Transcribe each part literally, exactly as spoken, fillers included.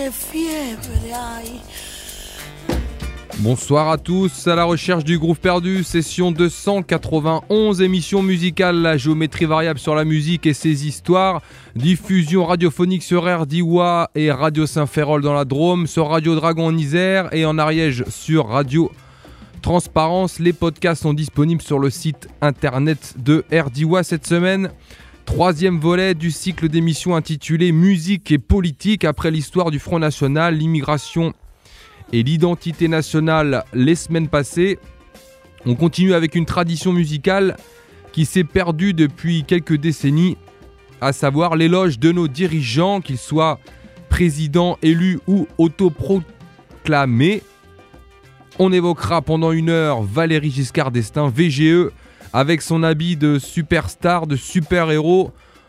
che fiebre hai. Bonsoir à tous, à la recherche du groove perdu, session deux cent quatre-vingt-onze, émission musicale, la géométrie variable sur la musique et ses histoires, diffusion radiophonique sur R D W A et Radio Saint-Ferrol dans la Drôme, sur Radio Dragon en Isère et en Ariège sur Radio Transparence. Les podcasts sont disponibles sur le site internet de R D W A cette semaine. Troisième volet du cycle d'émissions intitulé Musique et politique, après l'histoire du Front National, l'immigration et l'identité nationale les semaines passées. On continue avec une tradition musicale qui s'est perdue depuis quelques décennies, à savoir l'éloge de nos dirigeants, qu'ils soient présidents, élus ou autoproclamés. On évoquera pendant une heure Valéry Giscard d'Estaing, V G E, avec son habit de superstar, de super-héros.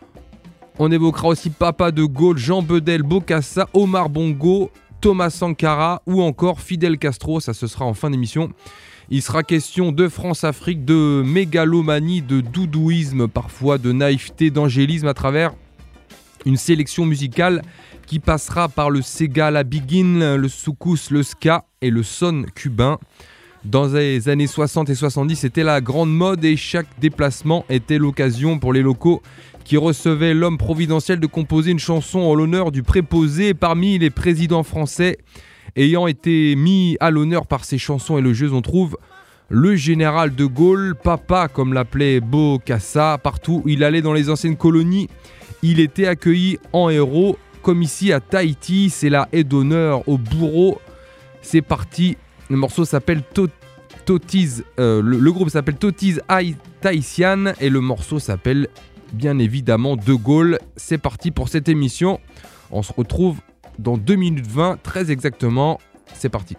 On évoquera aussi Papa de Gaulle, Jean Bedel, Bokassa, Omar Bongo, Thomas Sankara ou encore Fidel Castro, ça ce sera en fin d'émission. Il sera question de France-Afrique, de mégalomanie, de doudouisme, parfois de naïveté, d'angélisme à travers une sélection musicale qui passera par le Sega, la Biguine, le soukous, le ska et le son cubain. Dans les années soixante et soixante-dix, c'était la grande mode et chaque déplacement était l'occasion pour les locaux qui recevait l'homme providentiel de composer une chanson en l'honneur du préposé. Parmi les présidents français ayant été mis à l'honneur par ces chansons élogieuses, on trouve le général de Gaulle, Papa comme l'appelait Bokassa. Partout où il allait dans les anciennes colonies, il était accueilli en héros, comme ici à Tahiti. C'est la haie d'honneur au bourreau. C'est parti, le morceau s'appelle Tot- Totiz, euh, le, le groupe s'appelle Totiz Tahitian et le morceau s'appelle bien évidemment De Gaulle. C'est parti pour cette émission. On se retrouve dans deux minutes vingt, très exactement. C'est parti.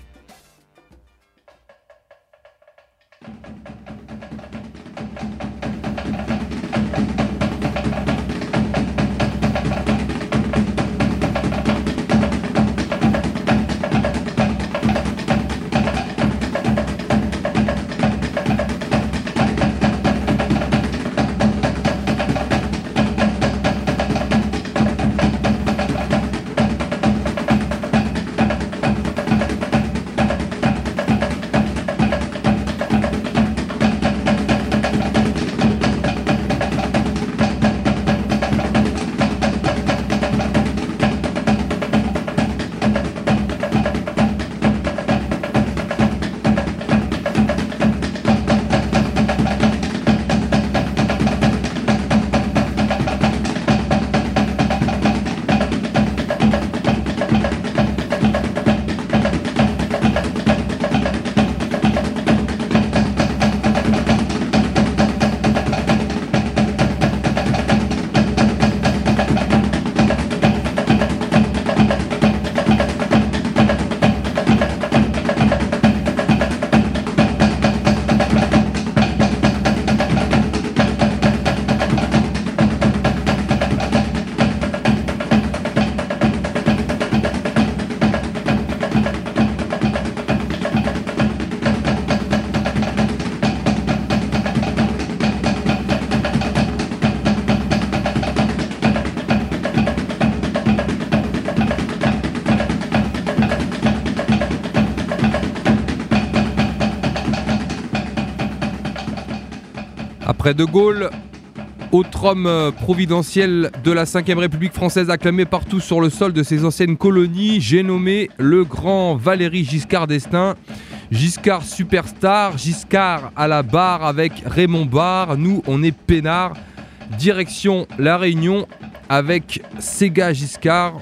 Après De Gaulle, autre homme providentiel de la cinquième République française acclamé partout sur le sol de ses anciennes colonies, j'ai nommé le grand Valéry Giscard d'Estaing. Giscard superstar, Giscard à la barre avec Raymond Barre. Nous, on est peinard. Direction La Réunion avec Sega Giscard.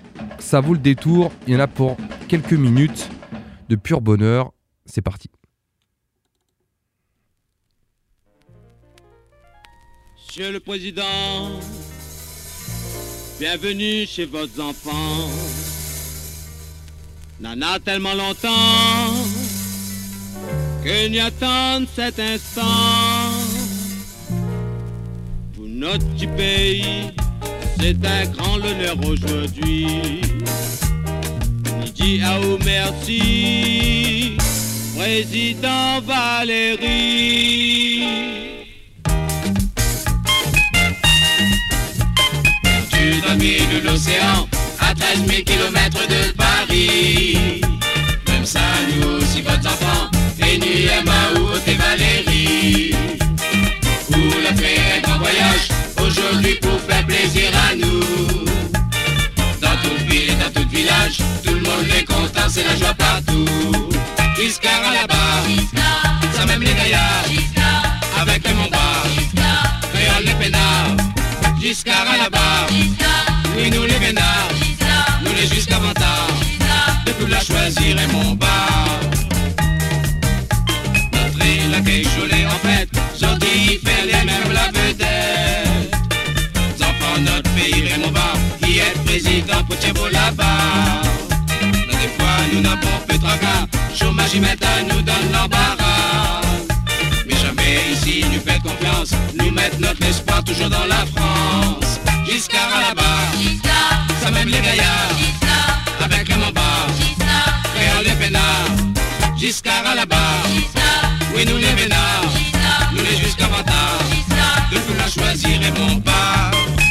Ça vaut le détour. Il y en a pour quelques minutes de pur bonheur. C'est parti. Monsieur le Président, bienvenue chez vos enfants. N'en a tellement longtemps que n'y attendent cet instant. Pour notre petit pays, c'est un grand honneur aujourd'hui. Ni dit à vous merci, Président Valéry. De l'océan à treize mille kilomètres de Paris. Même ça, nous aussi, votre enfant, et nu Emma ou Haute Valérie. Où la fée est en voyage, aujourd'hui pour faire plaisir à nous. Dans toute ville et dans tout village, tout le monde est content, c'est la joie partout. Giscard à la barre, ça même les gaillards, avec les Montbard, créole les peinards. Giscard à la barre, oui nous les vénards, nous les jusqu'à Vantard, de tout la choisir et mon bar. Notre île accueille Cholet en fête, gentil, faire les mêmes la vedette. Enfants notre pays Raymond Barre, qui est président pour Thibault là-bas. Dans des fois nous n'avons peu de tracas, chômage y met à nous donne l'embarras. Mais jamais ici nous fait confiance, nous mettre notre espoir toujours dans la France. Giscard à la barre, ça même les gaillards, avec les Montbard, créole les peinards. Giscard à la barre, oui nous les vénards, nous les jusqu'à Vantard, de tout la choisir et mon bar.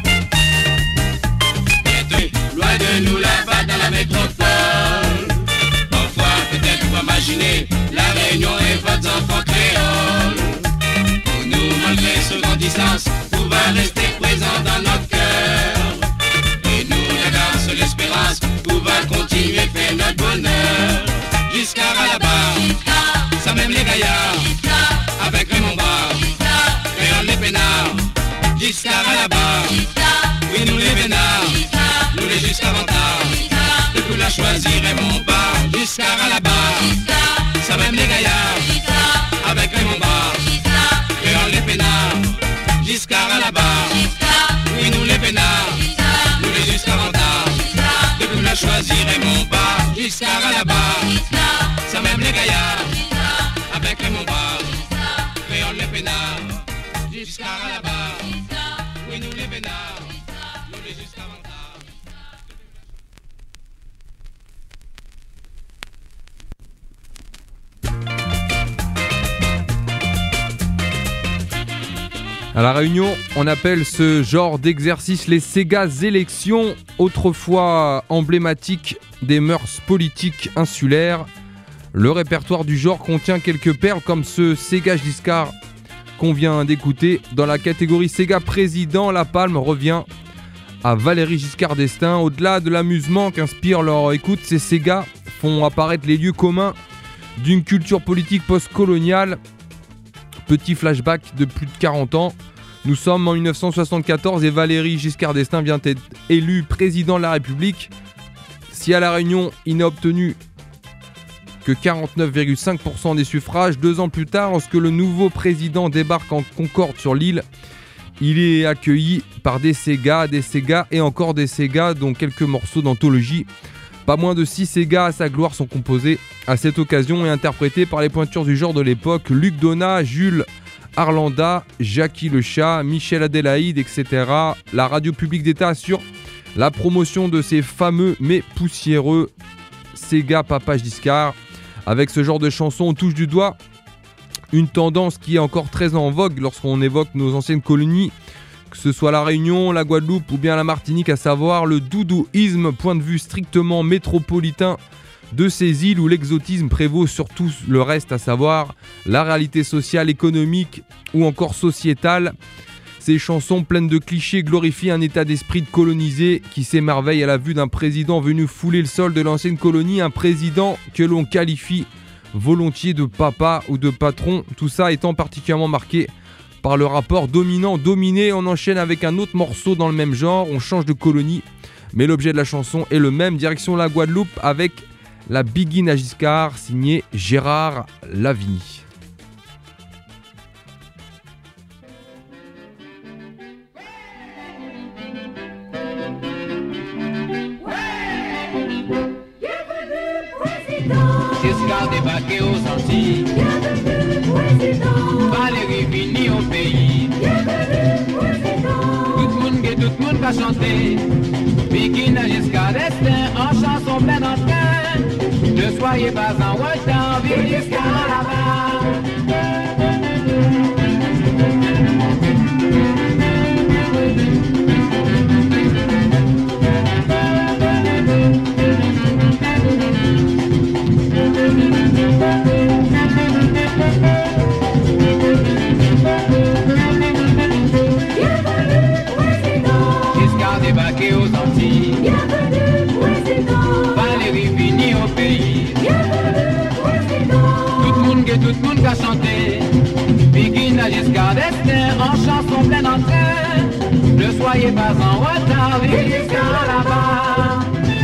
Bientôt, loin de nous là-bas dans la métropole, parfois peut-être vous imaginez la Réunion et votre enfant créole. Pour nous, malgré ce grand distance, vous va rester présent dans notre cœur. Et nous, la grâce, l'espérance, vous va continuer faire notre bonheur. Giscard à la barre, ça même les gaillards, avec Raymond Barre, créole les peinards. Giscard à la barre, oui nous les vénards, nous les jusqu'à Vantard, de tout la choisir et mon bar. Giscard à la barre, ça même les gaillards, avec Raymond Barre, créole les peinards. Giscard à la barre, oui nous les vénards, nous les jusqu'à Vantard, de tout la choisir et mon bar. Giscard à la barre, ça même les gaillards, avec Raymond Barre, créole les peinards. Giscard à la barre, oui nous les vénards, nous les jusqu'à Vantard. À La Réunion, on appelle ce genre d'exercice les Ségas élections, autrefois emblématiques des mœurs politiques insulaires. Le répertoire du genre contient quelques perles comme ce Séga Giscard qu'on vient d'écouter. Dans la catégorie Séga président, la palme revient à Valéry Giscard d'Estaing. Au-delà de l'amusement qu'inspire leur écoute, ces Ségas font apparaître les lieux communs d'une culture politique post-coloniale. Petit flashback de plus de quarante ans. Nous sommes en dix-neuf cent soixante-quatorze et Valéry Giscard d'Estaing vient d'être élu président de la République. Si à La Réunion, il n'a obtenu que quarante-neuf virgule cinq pour cent des suffrages, deux ans plus tard, lorsque le nouveau président débarque en Concorde sur l'île, il est accueilli par des Ségas, des Ségas et encore des Ségas, dont quelques morceaux d'anthologie. Pas moins de six Ségas à sa gloire sont composés à cette occasion et interprétés par les pointures du genre de l'époque, Luc Donat, Jules Arlanda, Jackie Le Chat, Michel Adélaïde, et cetera. La radio publique d'État assure la promotion de ces fameux mais poussiéreux Ségas Papa Giscard. Avec ce genre de chansons, on touche du doigt une tendance qui est encore très en vogue lorsqu'on évoque nos anciennes colonies, que ce soit la Réunion, la Guadeloupe ou bien la Martinique, à savoir le doudouisme, point de vue strictement métropolitain de ces îles où l'exotisme prévaut sur tout le reste, à savoir la réalité sociale, économique ou encore sociétale. Ces chansons pleines de clichés glorifient un état d'esprit de colonisé qui s'émerveille à la vue d'un président venu fouler le sol de l'ancienne colonie, un président que l'on qualifie volontiers de papa ou de patron, tout ça étant particulièrement marqué par le rapport dominant-dominé. On enchaîne avec un autre morceau dans le même genre, on change de colonie, mais l'objet de la chanson est le même, direction la Guadeloupe avec la Biguine à Giscard, signée Gérard Lavigny. Giscard débarqué aux Antilles, Valéry vini au pays. Tout le monde et tout le monde va chanter Biguine à Giscard d'Estaing en chanson pleine en train. Ne soyez pas en retard, vive Giscard là-bas. d'Esther en chanson pleine entrain. Ne soyez pas en retard, jusqu'à là-bas.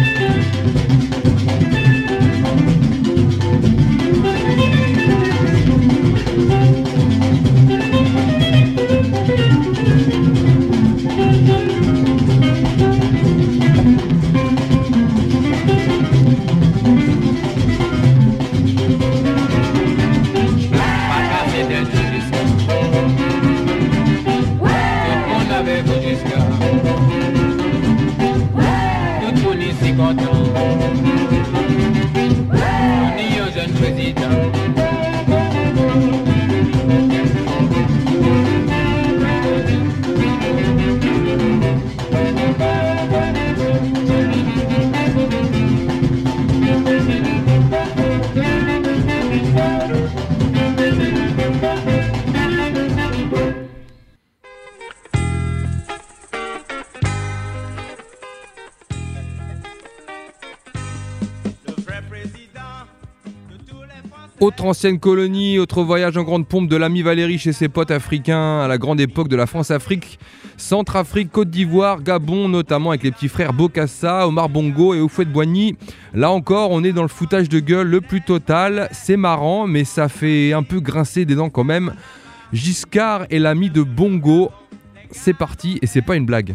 Autre ancienne colonie, autre voyage en grande pompe de l'ami Valérie chez ses potes africains à la grande époque de la France-Afrique, Centrafrique, Côte d'Ivoire, Gabon, notamment avec les petits frères Bokassa, Omar Bongo et Houphouët-Boigny. Là encore, on est dans le foutage de gueule le plus total. C'est marrant, mais ça fait un peu grincer des dents quand même. Giscard est l'ami de Bongo. C'est parti et c'est pas une blague.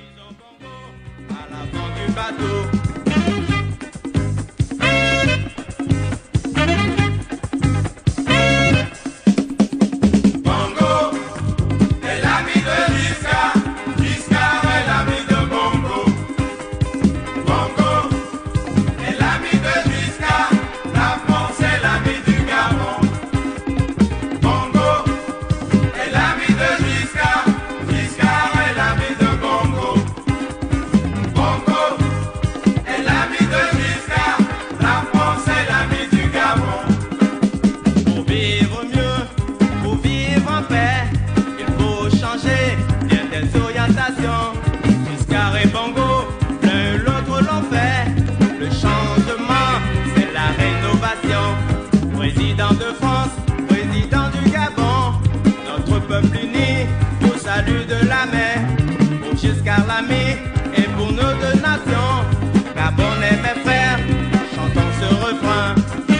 Giscard l'ami et pour nos deux nations, Gabonais mes frères, chantons ce refrain.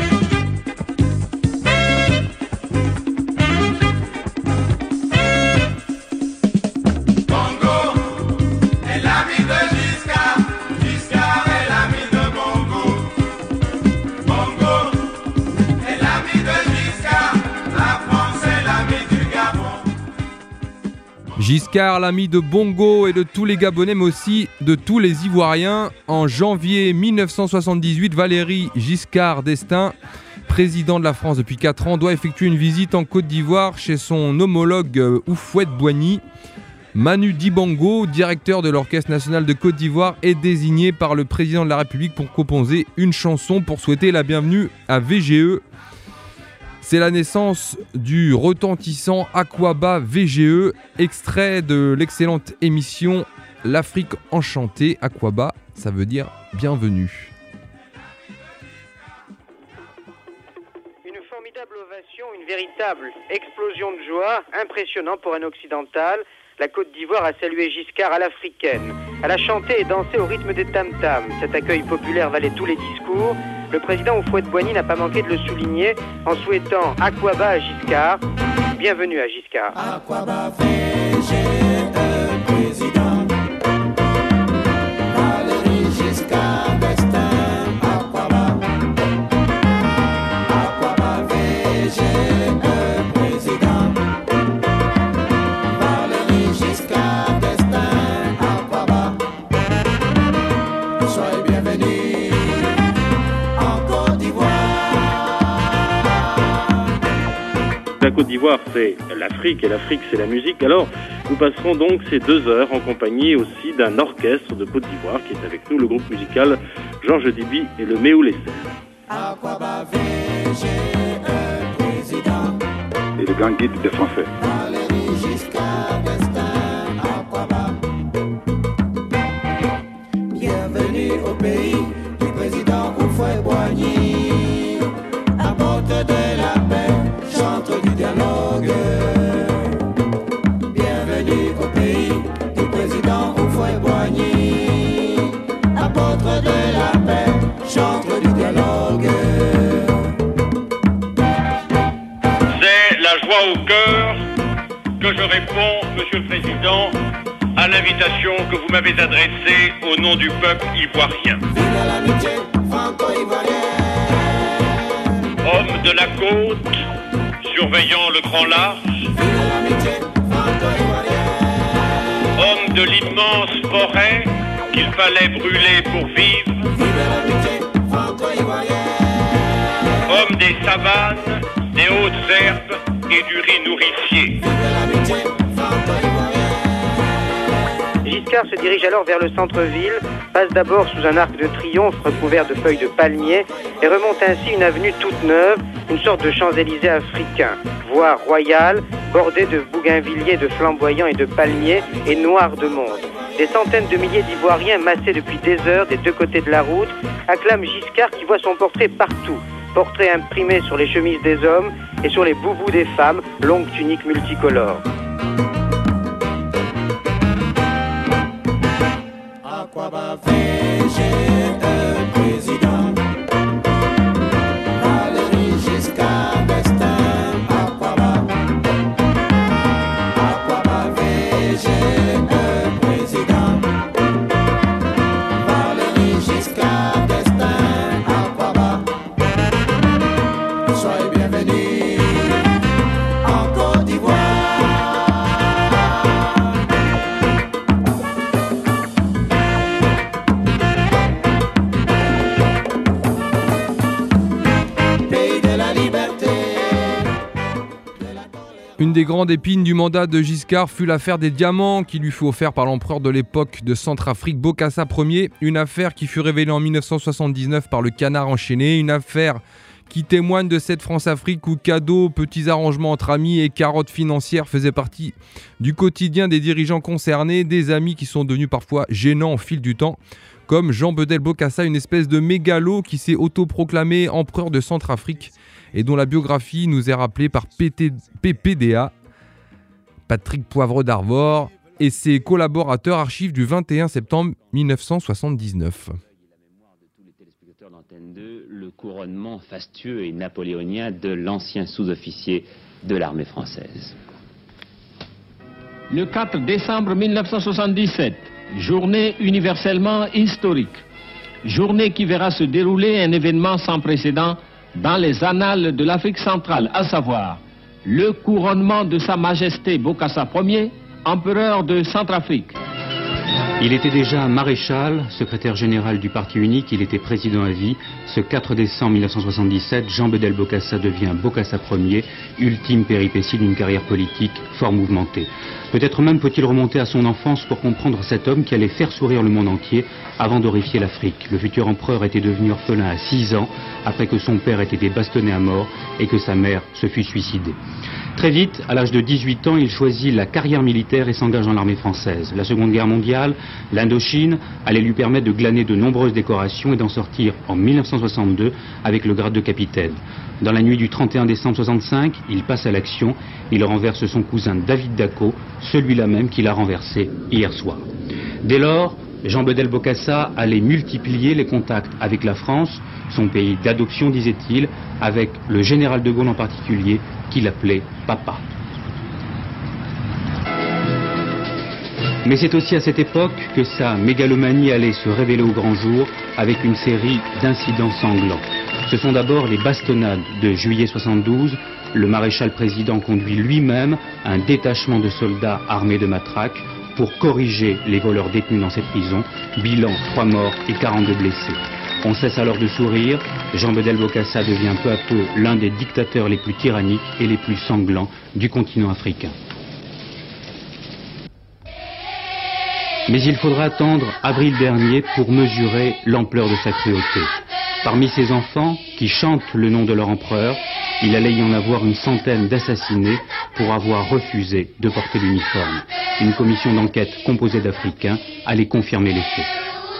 Bongo est l'ami de Giscard, Giscard est l'ami de Bongo. Bongo est l'ami de Giscard, la France est l'ami du Gabon. Giscard, l'ami de Bongo et de tous les Gabonais, mais aussi de tous les Ivoiriens. En janvier mille neuf cent soixante-dix-huit, Valéry Giscard d'Estaing, président de la France depuis quatre ans, doit effectuer une visite en Côte d'Ivoire chez son homologue Houphouët-Boigny. Manu Dibango, directeur de l'Orchestre national de Côte d'Ivoire, est désigné par le président de la République pour composer une chanson pour souhaiter la bienvenue à V G E. C'est la naissance du retentissant Aquaba V G E, extrait de l'excellente émission L'Afrique enchantée. Aquaba, ça veut dire bienvenue. Une formidable ovation, une véritable explosion de joie, impressionnant pour un occidental. La Côte d'Ivoire a salué Giscard à l'africaine. Elle a chanté et dansé au rythme des tam-tams. Cet accueil populaire valait tous les discours. Le président Houphouët-Boigny n'a pas manqué de le souligner en souhaitant Aquaba à Giscard. Bienvenue à Giscard. Aquaba V G E, président. Valéry Giscard d'Estaing. Aquaba. Aquaba V G E, président. Valéry Giscard d'Estaing. Aquaba. Soyez bienvenus. La Côte d'Ivoire, c'est l'Afrique et l'Afrique, c'est la musique. Alors, nous passerons donc ces deux heures en compagnie aussi d'un orchestre de Côte d'Ivoire qui est avec nous, le groupe musical Georges Dibi et le Méoulé et le grand guide des Français. Bienvenue au pays du président Houphouët-Boigny, apporte de la paix, chante du dialogue. réponds, Monsieur le Président, à l'invitation que vous m'avez adressée au nom du peuple ivoirien. Homme de la côte, surveillant le grand large, homme de l'immense forêt qu'il fallait brûler pour vivre, homme des savanes, des hautes herbes et du riz nourricier. Giscard se dirige alors vers le centre-ville, passe d'abord sous un arc de triomphe recouvert de feuilles de palmier et remonte ainsi une avenue toute neuve, une sorte de Champs-Élysées africain, voie royale, bordée de bougainvilliers, de flamboyants et de palmiers et noire de monde. Des centaines de milliers d'Ivoiriens massés depuis des heures des deux côtés de la route acclament Giscard qui voit son portrait partout. Portrait imprimé sur les chemises des hommes et sur les boubous des femmes, longues tuniques multicolores. À quoi va veiller un président? Valéry Giscard d'Estaing, à quoi va? À quoi va veiller un président? Valéry Giscard d'Estaing, à quoi va? Soyez bienvenus en Côte d'Ivoire. Une des grandes épines du mandat de Giscard fut l'affaire des diamants qui lui fut offert par l'empereur de l'époque de Centrafrique, Bokassa Ier. Une affaire qui fut révélée en mille neuf cent soixante-dix-neuf par le Canard enchaîné. Une affaire qui témoigne de cette France-Afrique où cadeaux, petits arrangements entre amis et carottes financières faisaient partie du quotidien des dirigeants concernés. Des amis qui sont devenus parfois gênants au fil du temps. Comme Jean Bedel Bokassa, une espèce de mégalo qui s'est autoproclamé empereur de Centrafrique et dont la biographie nous est rappelée par P P D A, Patrick Poivre d'Arvor, et ses collaborateurs, archives du vingt et un septembre mille neuf cent soixante-dix-neuf. Le couronnement fastueux et napoléonien de l'ancien sous-officier de l'armée française. Le quatre décembre mille neuf cent soixante-dix-sept, journée universellement historique. Journée qui verra se dérouler un événement sans précédent dans les annales de l'Afrique centrale, à savoir le couronnement de Sa Majesté Bokassa Ier, empereur de Centrafrique. Il était déjà maréchal, secrétaire général du Parti unique, il était président à vie. Ce quatre décembre mille neuf cent soixante-dix-sept, Jean Bedel Bokassa devient Bokassa Ier, ultime péripétie d'une carrière politique fort mouvementée. Peut-être même faut-il remonter à son enfance pour comprendre cet homme qui allait faire sourire le monde entier avant d'horrifier l'Afrique. Le futur empereur était devenu orphelin à six ans, après que son père ait été bastonné à mort et que sa mère se fût suicidée. Très vite, à l'âge de dix-huit ans, il choisit la carrière militaire et s'engage dans l'armée française. La Seconde Guerre mondiale, l'Indochine, allait lui permettre de glaner de nombreuses décorations et d'en sortir en mille neuf cent soixante-deux avec le grade de capitaine. Dans la nuit du trente et un décembre soixante-cinq, il passe à l'action, il renverse son cousin David Dacko, celui-là même qu'il a renversé hier soir. Dès lors, Jean Bedel Bokassa allait multiplier les contacts avec la France, son pays d'adoption disait-il, avec le général de Gaulle en particulier, qu'il appelait papa. Mais c'est aussi à cette époque que sa mégalomanie allait se révéler au grand jour avec une série d'incidents sanglants. Ce sont d'abord les bastonnades de juillet soixante-douze. Le maréchal président conduit lui-même un détachement de soldats armés de matraques pour corriger les voleurs détenus dans cette prison. Bilan, trois morts et quarante-deux blessés. On cesse alors de sourire. Jean Bedel Bokassa devient peu à peu l'un des dictateurs les plus tyranniques et les plus sanglants du continent africain. Mais il faudra attendre avril dernier pour mesurer l'ampleur de sa cruauté. Parmi ses enfants, qui chantent le nom de leur empereur, il allait y en avoir une centaine d'assassinés pour avoir refusé de porter l'uniforme. Une commission d'enquête composée d'Africains allait confirmer les faits.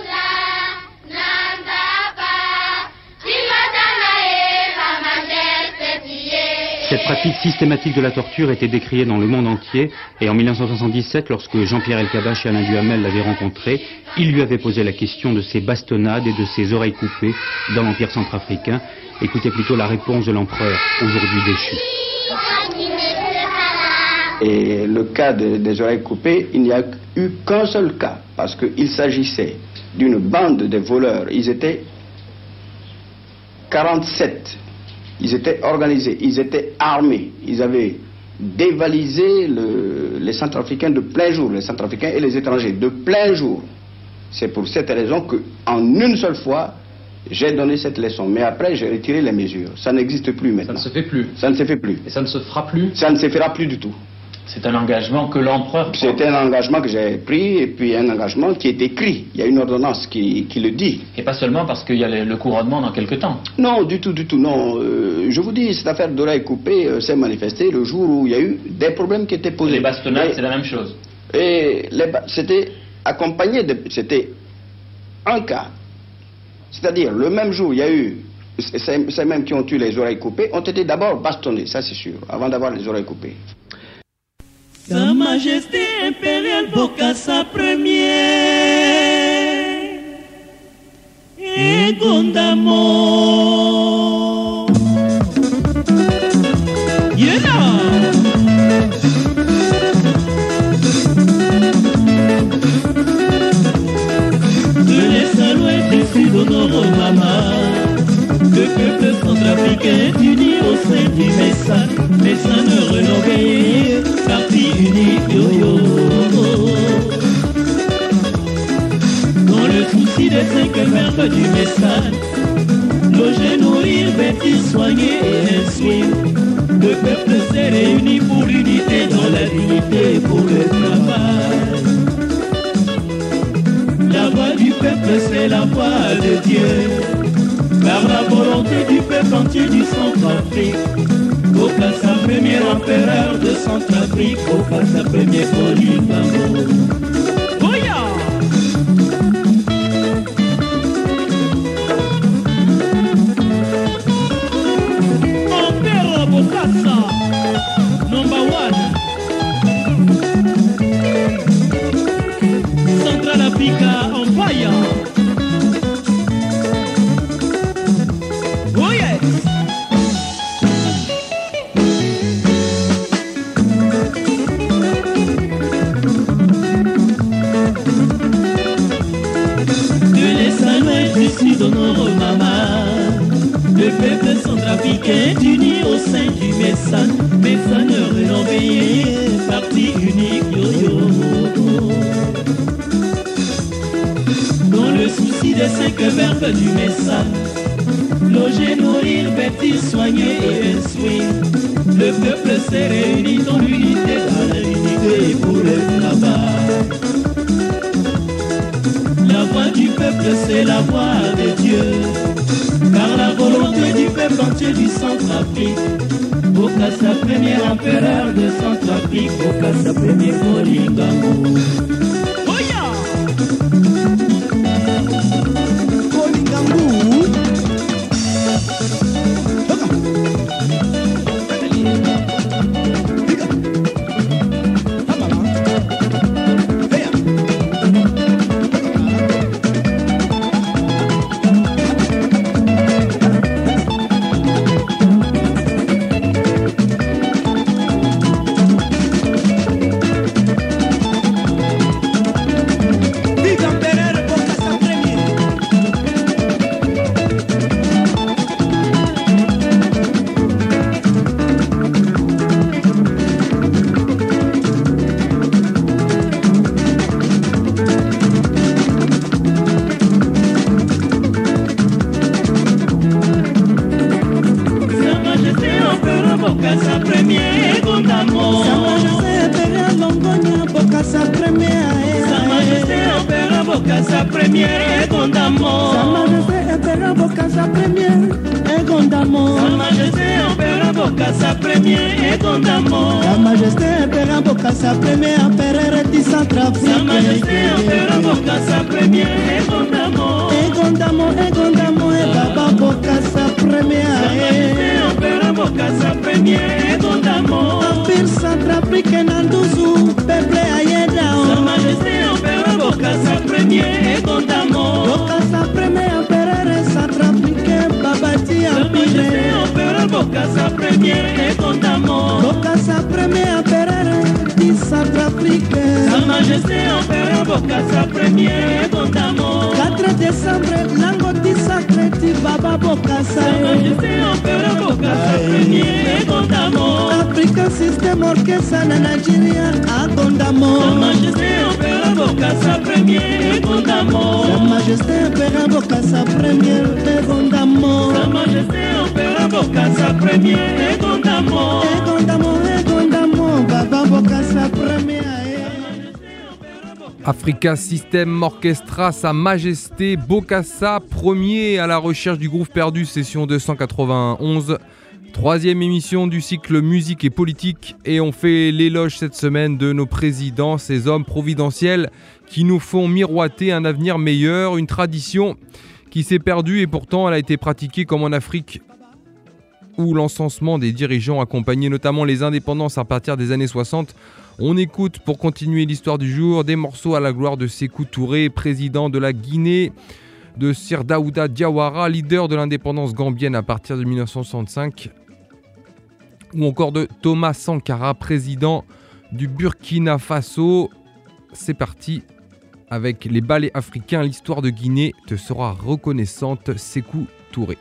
Cette pratique systématique de la torture était décriée dans le monde entier et en mille neuf cent soixante-dix-sept, lorsque Jean-Pierre Elkabbach et Alain Duhamel l'avaient rencontré, il lui avait posé la question de ces bastonnades et de ces oreilles coupées dans l'Empire centrafricain. Écoutez plutôt la réponse de l'empereur, aujourd'hui déchu. Et le cas de, des oreilles coupées, il n'y a eu qu'un seul cas, parce qu'il s'agissait d'une bande de voleurs. Ils étaient quarante-sept. Ils étaient organisés, ils étaient armés. Ils avaient dévalisé le, les Centrafricains de plein jour, les Centrafricains et les étrangers de plein jour. C'est pour cette raison qu'en une seule fois, j'ai donné cette leçon. Mais après, j'ai retiré les mesures. Ça n'existe plus maintenant. Ça ne se fait plus. Ça ne se fait plus. Et ça ne se fera plus. Ça ne se fera plus du tout. C'est un engagement que l'empereur prend. C'est un engagement que j'ai pris et puis un engagement qui est écrit. Il y a une ordonnance qui, qui le dit. Et pas seulement parce qu'il y a le, le couronnement dans quelques temps. Non, du tout, du tout, non. Euh, je vous dis, cette affaire d'oreille coupée euh, s'est manifestée le jour où il y a eu des problèmes qui étaient posés. Les bastonnades, c'est la même chose. Et c'était accompagné de... C'était un cas. C'est-à-dire, le même jour, il y a eu... Ces mêmes qui ont eu les oreilles coupées ont été d'abord bastonnés, ça c'est sûr, avant d'avoir les oreilles coupées. Sa Majesté impériale Bokassa Premier et Gondamo. Yeah! De l'est à l'ouest, du sud au nord au Mama, le peuple centrafricain uni au sein du Messa, Messa ne renouvelé. Parti unique, yo-yo. Dans le souci des cinq verbes du message, loger, nourrir, bâtir, soigner et instruire, le peuple s'est réuni pour l'unité dans la dignité pour le travail. La voix du peuple, c'est la voix de Dieu, par la volonté du peuple entier du Centrafrique. Bokassa, premier empereur de Centrafrique, Bokassa, premier polygamo. Oya! Empereur Bokassa, number one. Central Africa Empire. Oh yes! Le peuple centrafricain uni au sein du Messa, Messa ne renouvelé, parti unique, yo-yo. Dans le souci des cinq verbes du Messa, loger, nourrir, bâtir, soigner et instruire, le peuple s'est réuni dans l'unité, dans la dignité pour le travail. La voix du peuple, c'est la voix de Dieu, par la volonté du peuple entier du Centrafrique. Bokassa, premier empereur de Centrafrique, Bokassa, premier polygamo. Oya! Polygamo. Bokassa Premier et Gondamo. Sa Majesté Empereur Bokassa Premier et Gondamo. Sa Majesté Empereur Bokassa Premier et Gondamo. Sa Majesté Empereur Bokassa Premier Empereur du Centrafrique. Sa Majesté Empereur Bokassa Premier et Gondamo. Et Gondamo, et Gondamo, et Baba Bokassa Premier. Sa Majesté Empereur Bokassa Premier et Gondamo. Empire Centrafricain Nandouzou, peuple Ayeda. Sa Majesté Empereur Bokassa Premier et Gondamo. Bokassa Premier Empereur Centrafricain Babati Empire. Sa Majesté Empereur Bokassa Premier et Gondamo. Bokassa Premier Empereur africaine. Sa Majesté Empereur Bokassa Premier Gondamo. quatre décembre, Langoti Sacré Baba Bokassa. Sa Majesté Empereur Bokassa Premier Gondamo. African System Orchestra na Nigeria à Gondamo. Sa Majesté Empereur Bokassa Premier Gondamo. Sa Majesté Empereur Bokassa Premier Gondamo. Sa Majesté Empereur Bokassa Premier Gondamo. Gondamo, Gondamo, Baba Bokassa Premier. Africa System Orchestra, Sa Majesté Bokassa Premier à la recherche du groove perdu, session deux cent quatre-vingt-onze. Troisième émission du cycle musique et politique, et on fait l'éloge cette semaine de nos présidents, ces hommes providentiels qui nous font miroiter un avenir meilleur, une tradition qui s'est perdue et pourtant elle a été pratiquée comme en Afrique où l'encensement des dirigeants accompagnait notamment les indépendances à partir des années soixante. On écoute pour continuer l'histoire du jour des morceaux à la gloire de Sékou Touré, président de la Guinée, de Sir Daouda Diawara, leader de l'indépendance gambienne à partir de mille neuf cent soixante-cinq, ou encore de Thomas Sankara, président du Burkina Faso. C'est parti avec les ballets africains. L'histoire de Guinée te sera reconnaissante, Sékou Touré.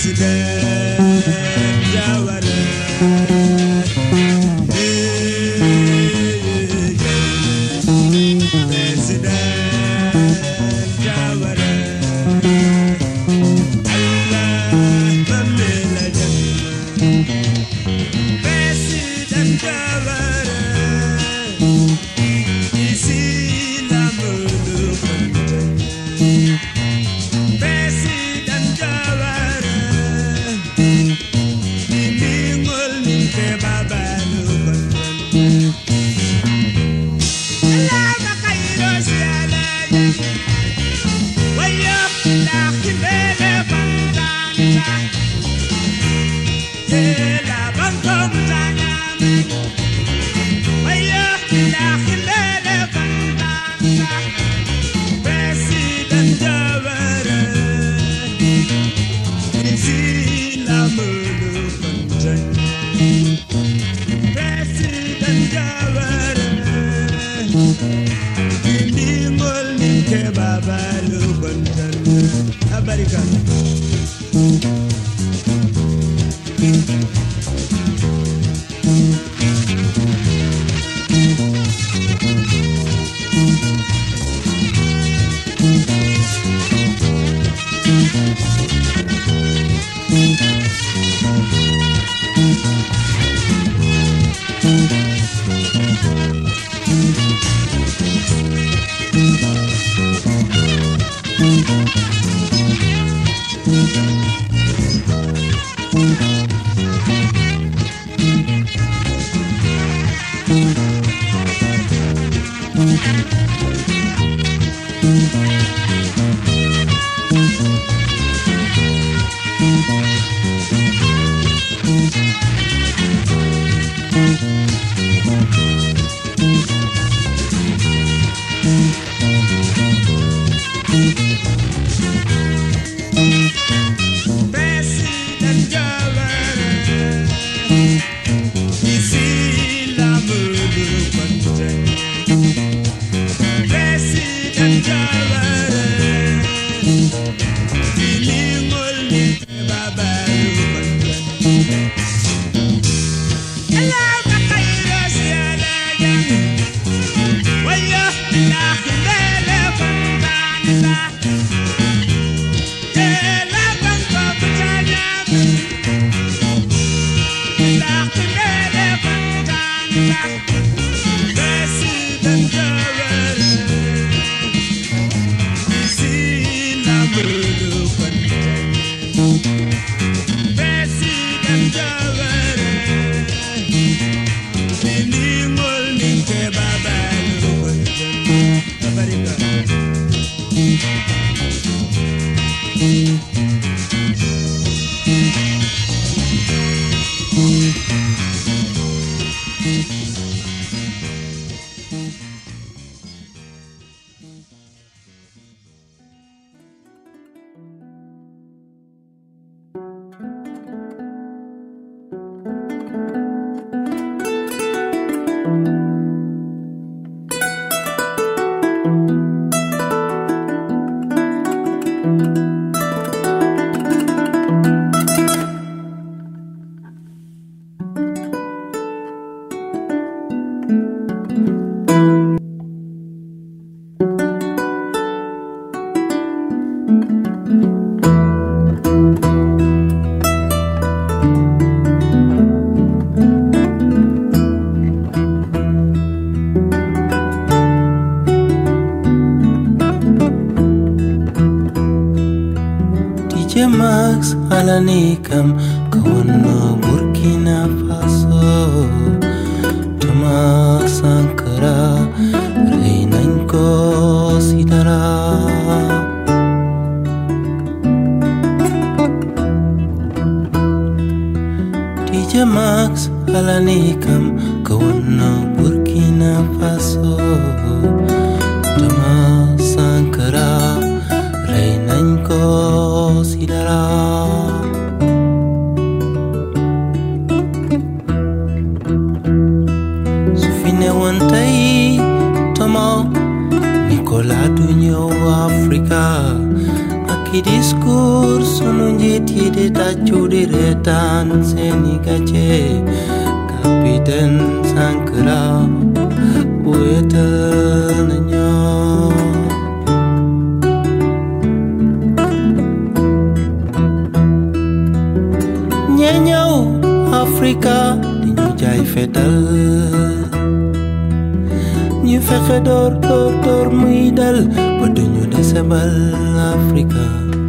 Alanikam kawanna Burkina Faso Tama Sankara Reinanko Sidara D J Max Alanikam kawanna Burkina Faso Tama Sankara Reinanko Sidara Wantai Tomo Nicola Dunyo Africa Aki ki discours sunu njiit yi di tàccu di reetaan seeni gàcce capitaine Sankara wéetal na ñoo ñee ñëw Afrika di ñu jaay fetal ñu fexe door door door muy dal ba duñu desebal Afrika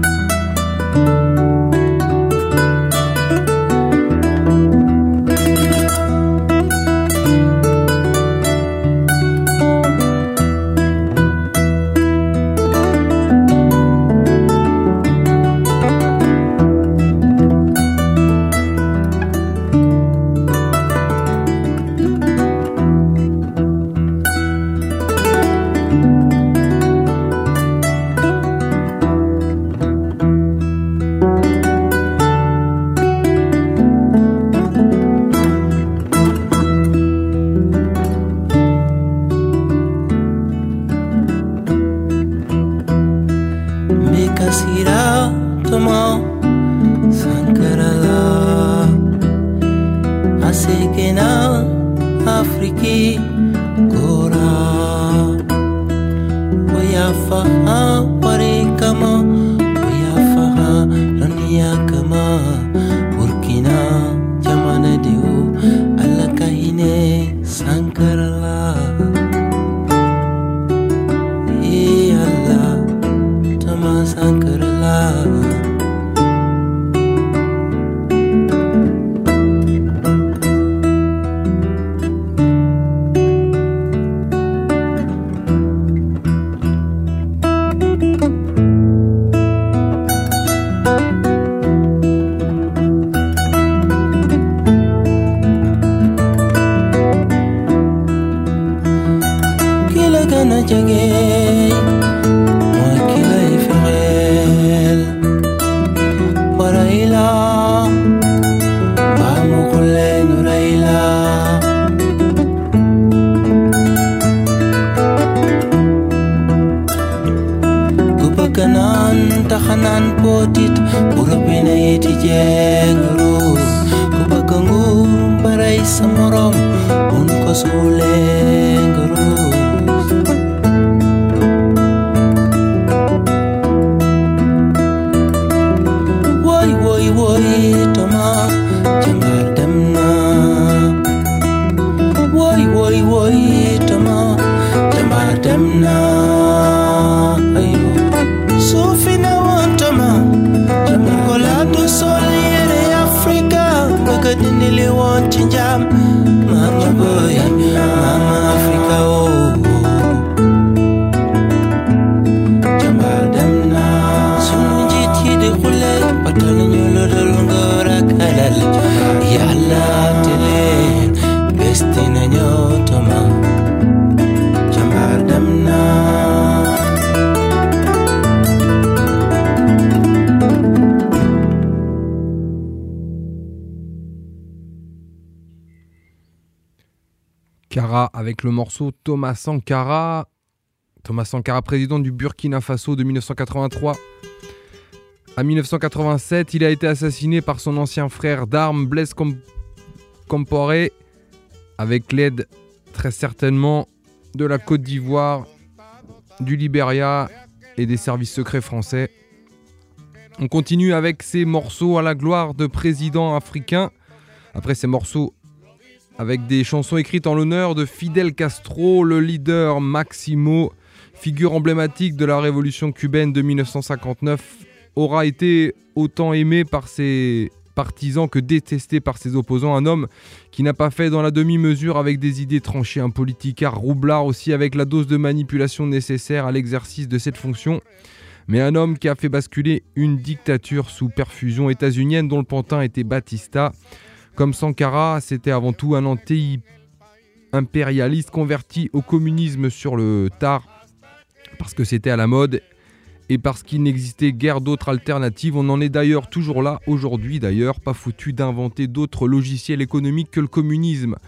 Sankara avec le morceau Thomas Sankara. Thomas Sankara, président du Burkina Faso de mille neuf cent quatre-vingt-trois à mille neuf cent quatre-vingt-sept. Il a été assassiné par son ancien frère d'armes, Blaise Compaoré, avec l'aide très certainement de la Côte d'Ivoire, du Libéria et des services secrets français. On continue avec ces morceaux à la gloire de présidents africains. Après ces morceaux avec des chansons écrites en l'honneur de Fidel Castro, le leader Maximo, figure emblématique de la révolution cubaine de mille neuf cent cinquante-neuf, aura été autant aimé par ses partisans que détesté par ses opposants. Un homme qui n'a pas fait dans la demi-mesure avec des idées tranchées, un politicard roublard aussi avec la dose de manipulation nécessaire à l'exercice de cette fonction. Mais un homme qui a fait basculer une dictature sous perfusion états-unienne dont le pantin était Batista. Comme Sankara, c'était avant tout un anti-impérialiste converti au communisme sur le tard, parce que c'était à la mode et parce qu'il n'existait guère d'autres alternatives. On en est d'ailleurs toujours là aujourd'hui, d'ailleurs, pas foutu d'inventer d'autres logiciels économiques que le communisme.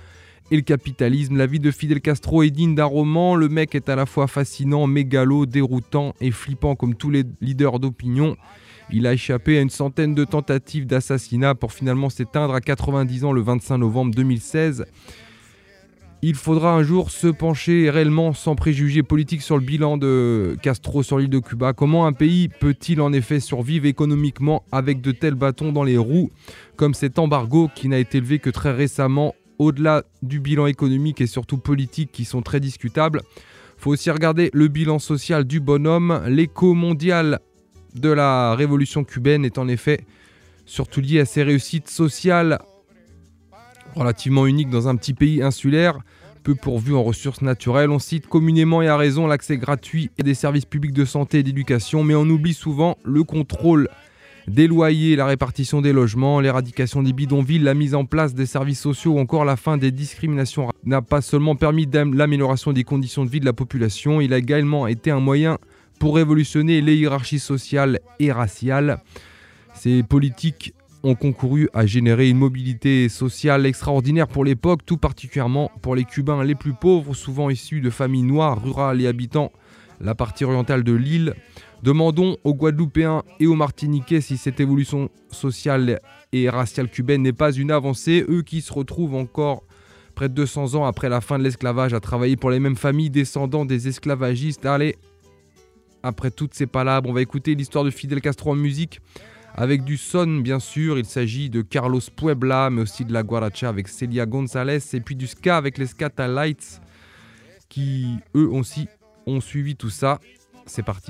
et le capitalisme. La vie de Fidel Castro est digne d'un roman. Le mec est à la fois fascinant, mégalo, déroutant et flippant comme tous les leaders d'opinion. Il a échappé à une centaine de tentatives d'assassinat pour finalement s'éteindre à quatre-vingt-dix ans le vingt-cinq novembre deux mille seize. Il faudra un jour se pencher réellement sans préjugés politiques sur le bilan de Castro sur l'île de Cuba. Comment un pays peut-il en effet survivre économiquement avec de tels bâtons dans les roues comme cet embargo qui n'a été levé que très récemment, au-delà du bilan économique et surtout politique qui sont très discutables. Il faut aussi regarder le bilan social du bonhomme. L'écho mondial de la révolution cubaine est en effet surtout lié à ses réussites sociales relativement uniques dans un petit pays insulaire, peu pourvu en ressources naturelles. On cite communément et à raison l'accès gratuit et des services publics de santé et d'éducation, mais on oublie souvent le contrôle des loyers, la répartition des logements, l'éradication des bidonvilles, la mise en place des services sociaux ou encore la fin des discriminations n'a pas seulement permis l'amélioration des conditions de vie de la population, il a également été un moyen pour révolutionner les hiérarchies sociales et raciales. Ces politiques ont concouru à générer une mobilité sociale extraordinaire pour l'époque, tout particulièrement pour les Cubains les plus pauvres, souvent issus de familles noires, rurales et habitant la partie orientale de l'île. Demandons aux Guadeloupéens et aux Martiniquais si cette évolution sociale et raciale cubaine n'est pas une avancée, eux qui se retrouvent encore près de deux cents ans après la fin de l'esclavage à travailler pour les mêmes familles descendants des esclavagistes. Allez, après toutes ces palabres, on va écouter l'histoire de Fidel Castro en musique avec du son bien sûr. Il s'agit de Carlos Puebla, mais aussi de la guaracha avec Celia González et puis du ska avec les Scata Lights qui eux aussi ont suivi tout ça. C'est parti.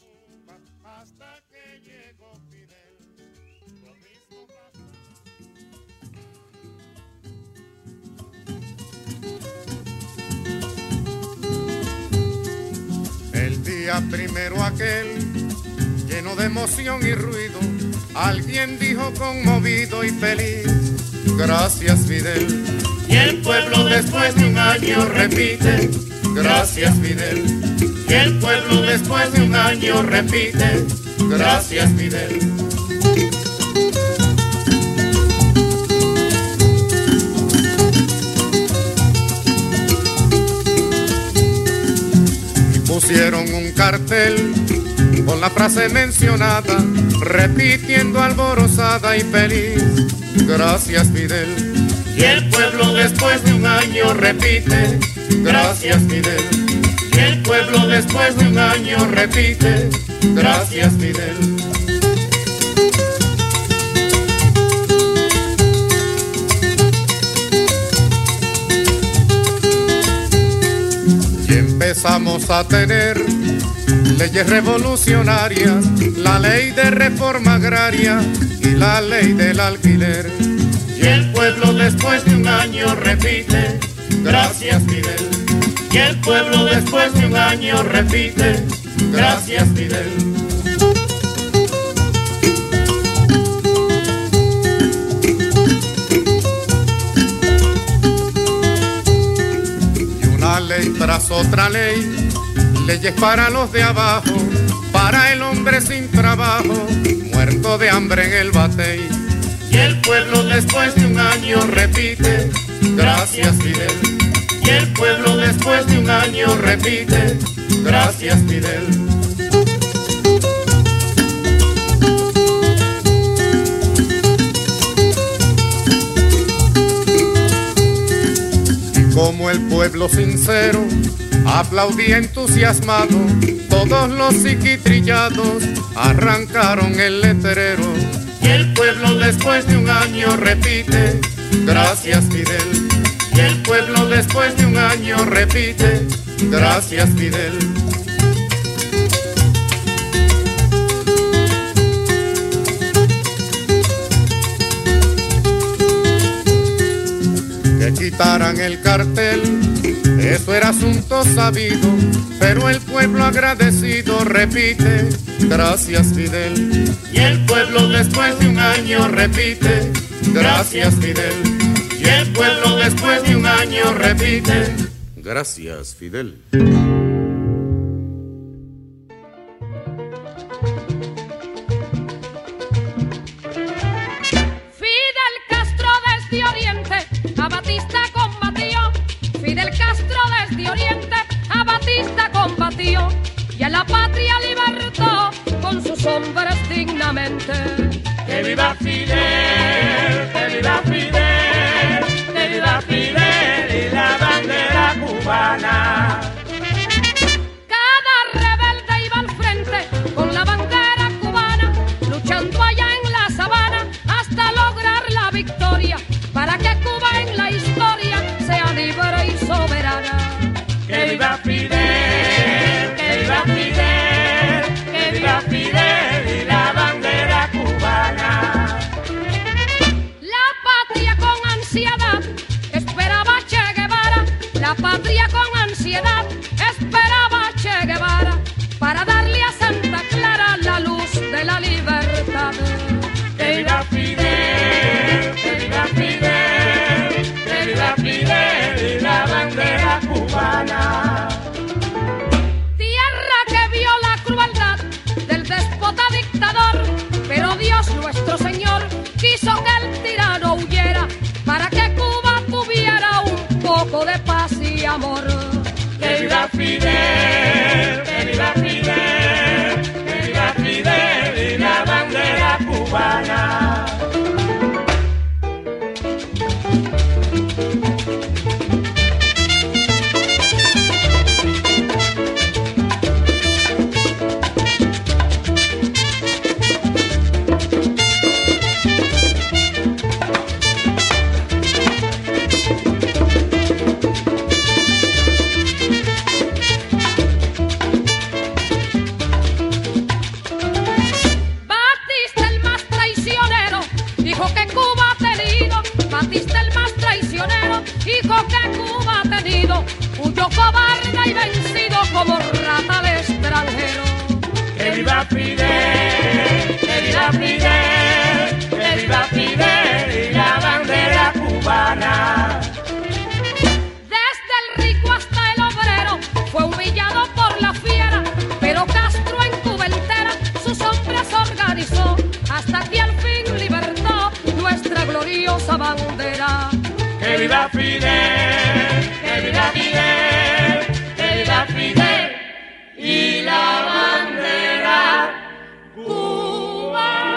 El día primero aquel, lleno de emoción y ruido, alguien dijo conmovido y feliz, gracias Fidel. Y el pueblo después de un año repite, gracias Fidel. Y el pueblo después de un año repite, gracias Fidel. Pusieron un cartel con la frase mencionada, repitiendo alborozada y feliz, gracias Fidel. Y el pueblo después de un año repite, gracias Fidel. Y el pueblo después de un año repite, gracias Fidel. Empezamos a tener leyes revolucionarias, la ley de reforma agraria y la ley del alquiler. Y el pueblo después de un año repite, gracias Fidel. Y el pueblo después de un año repite, gracias Fidel. Ley tras otra ley, leyes para los de abajo, para el hombre sin trabajo, muerto de hambre en el batey. Y el pueblo después de un año repite, gracias Fidel. Y el pueblo después de un año repite, gracias Fidel. Como el pueblo sincero aplaudía entusiasmado, todos los psiquitrillados arrancaron el letrero. Y el pueblo después de un año repite, gracias Fidel. Y el pueblo después de un año repite, gracias Fidel. Que quitaran el cartel, eso era asunto sabido, pero el pueblo agradecido repite, gracias Fidel. Y el pueblo después de un año repite, gracias Fidel. Y el pueblo después de un año repite, gracias Fidel. Fidel Castro desde Oriente a Batista combatió gente. Que viva Fidel, que viva Fidel, que viva Fidel y la bandera cubana. Cada rebelde iba al frente con la bandera cubana, luchando allá en la sabana hasta lograr la victoria, para que Cuba en la historia sea libre y soberana. Que viva Fidel, que viva Fidel, que viva Fidel y la bandera cubana. La patria con ansiedad esperaba Che Guevara, la patria con ansiedad esperaba Che Guevara, para darle a Santa Clara la luz de la libertad. Que viva Fidel, que viva Fidel, que viva Fidel y la bandera cubana. Tierra que vio la crueldad del déspota dictador, pero Dios nuestro Señor quiso que el tirano huyera, para que Cuba tuviera un poco de paz y amor. Que viva Fidel, que viva Fidel, que viva Fidel y la bandera cubana. Batista el más traicionero dijo que Cuba ha tenido, Batista el más traicionero dijo que Cuba ha tenido, huyó cobarde y vencido como rata al extranjero. Que viva Fidel, que viva Fidel, que viva Fidel y la bandera cubana. Desde el rico hasta el obrero fue humillado por la fiera, pero Castro en Cuba entera sus hombres organizó, hasta que al fin libertó nuestra gloriosa bandera. Que viva Fidel, que viva Fidel, que viva Fidel y la bandera cubana.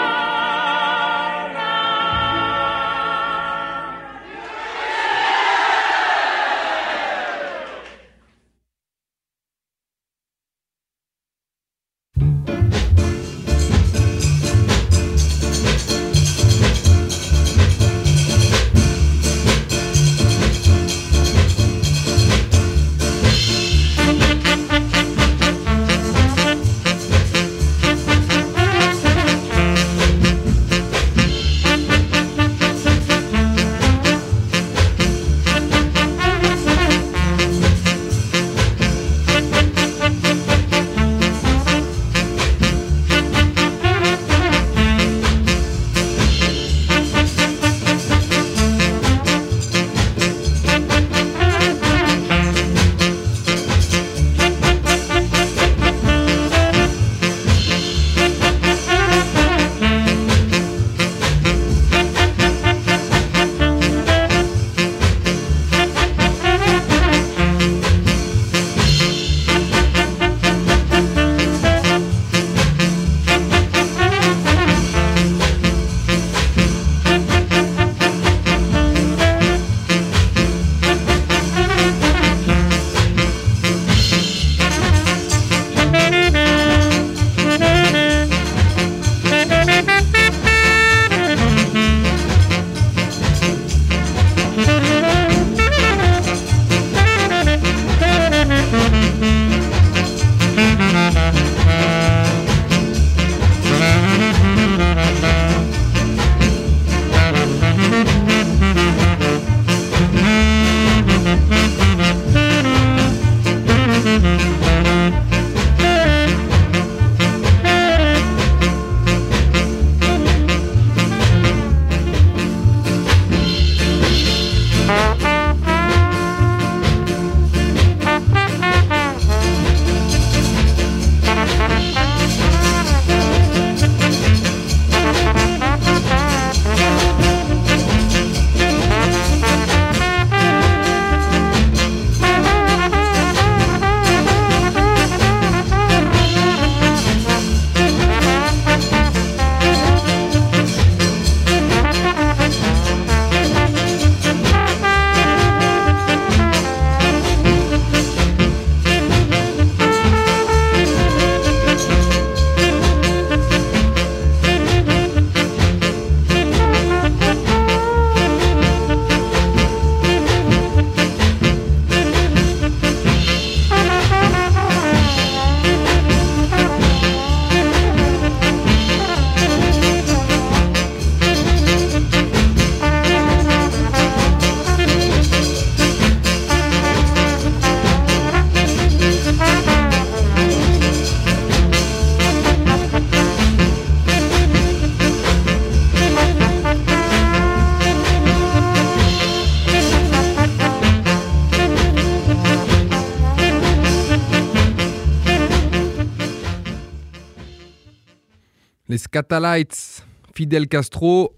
Les Skatalites, Fidel Castro.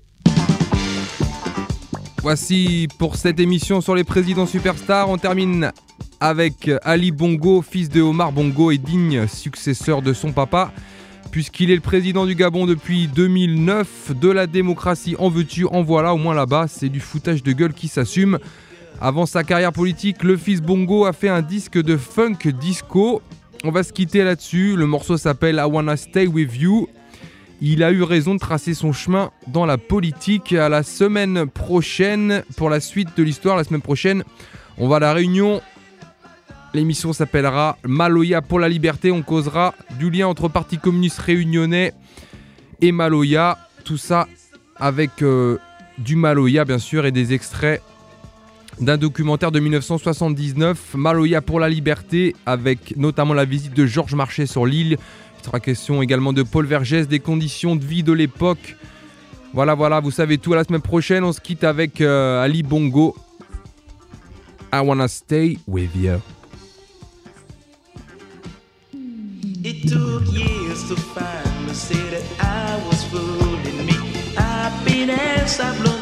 Voici pour cette émission sur les présidents superstars. On termine avec Ali Bongo, fils de Omar Bongo et digne successeur de son papa, puisqu'il est le président du Gabon depuis deux mille neuf. De la démocratie en veux-tu, en voilà, au moins là-bas, c'est du foutage de gueule qui s'assume. Avant sa carrière politique, le fils Bongo a fait un disque de funk disco. On va se quitter là-dessus. Le morceau s'appelle I Wanna Stay With You. Il a eu raison de tracer son chemin dans la politique. À la semaine prochaine, pour la suite de l'histoire, la semaine prochaine, on va à La Réunion. L'émission s'appellera Maloya pour la liberté. On causera du lien entre Parti communiste réunionnais et Maloya. Tout ça avec euh, du Maloya, bien sûr, et des extraits d'un documentaire de dix-neuf cent soixante-dix-neuf, Maloya pour la liberté, avec notamment la visite de Georges Marchais sur l'île. Il sera question également de Paul Vergès, des conditions de vie de l'époque. Voilà, voilà, vous savez tout. À la semaine prochaine, on se quitte avec euh, Ali Bongo. I Wanna Stay With You. It took years to finally say that I was fooling me. Happiness I blew